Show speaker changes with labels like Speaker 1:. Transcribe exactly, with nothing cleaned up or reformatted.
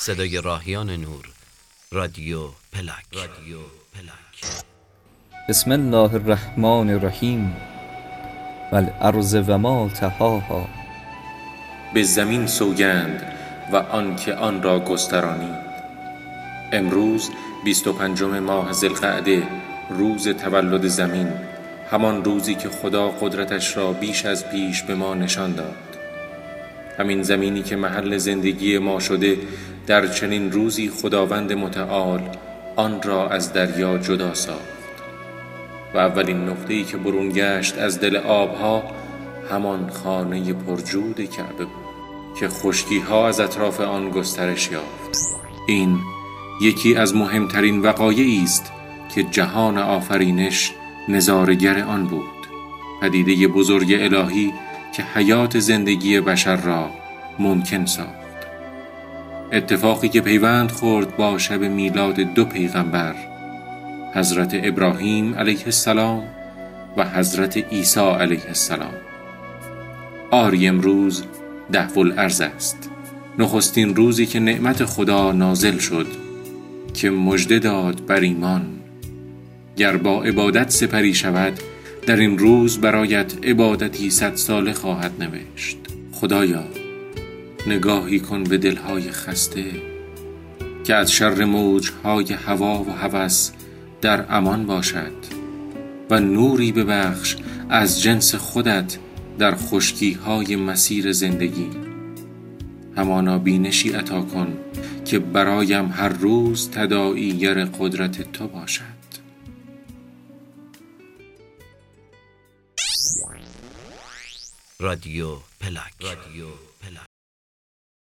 Speaker 1: صدای راهیان نور، رادیو پلاک. رادیو پلاک.
Speaker 2: بسم الله الرحمن الرحیم والارض و ما طحاها.
Speaker 3: به زمین سوگند و آن که آن را گسترانید. امروز بیست و پنجم ماه ذوالقعده، روز تولد زمین، همان روزی که خدا قدرتش را بیش از پیش به ما نشان داد. همین زمینی که محل زندگی ما شده، در چنین روزی خداوند متعال آن را از دریا جدا ساخت و اولین نقطه‌ای که برون گشت از دل آبها همان خانه پرجود کعبه بود که خشکی‌ها از اطراف آن گسترش یافت. این یکی از مهمترین وقایعی است که جهان آفرینش نظاره‌گر آن بود، پدیده بزرگ الهی که حیات زندگی بشر را ممکن ساخت. اتفاقی که پیوند خورد با شب میلاد دو پیغمبر، حضرت ابراهیم علیه السلام و حضرت عیسی علیه السلام. آری امروز دهو الارض است، نخستین روزی که نعمت خدا نازل شد که مژده داد بر ایمان. گر با عبادت سپری شود، در این روز برایت عبادتی صد ساله خواهد نوشت. خدایا نگاهی کن به دلهای خسته که از شر موجهای هوا و هوس در امان باشد و نوری ببخش از جنس خودت در خشکی‌های مسیر زندگی. همانا بینشی عطا کن که برایم هر روز تداعیگر قدرت تو باشد.
Speaker 1: رادیو پلاک. رادیو